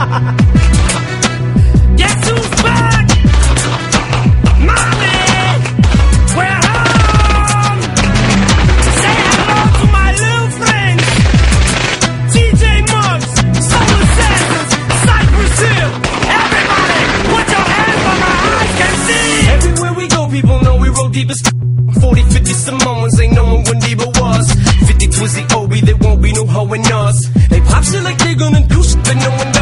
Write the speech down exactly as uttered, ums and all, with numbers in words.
Guess who's back? Mommy, we're home. Say hello to my little friends. T J Muggs, Soul Assassins, Cypress Hill. Everybody, put your hands where my eyes can see. Everywhere we go, people know we roll deep as forty, fifty, some ones ain't knowing when Debo was. fifty Twizzy Obi, there won't be no hoe in us. They pop shit like they gonna do shit, but no one